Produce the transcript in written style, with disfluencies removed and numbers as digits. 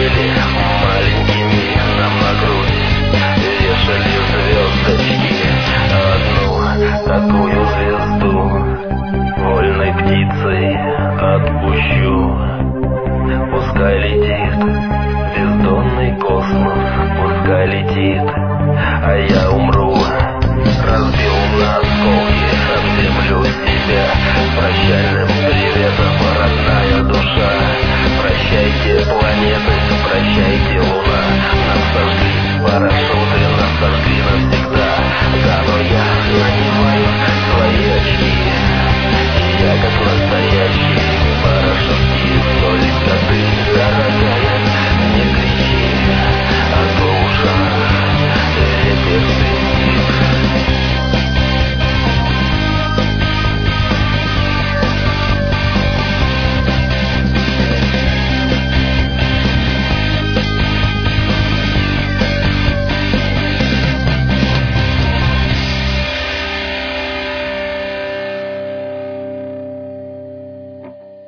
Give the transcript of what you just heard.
были маленькими нам на грудь, вешали звездочки, одну такую звезду вольной птицей отпущу. Пускай летит бездонный космос, пускай летит, а я умру. Разбил на осколки об землю себя, с прощальным приветом, родная душа. Прощайте, планета.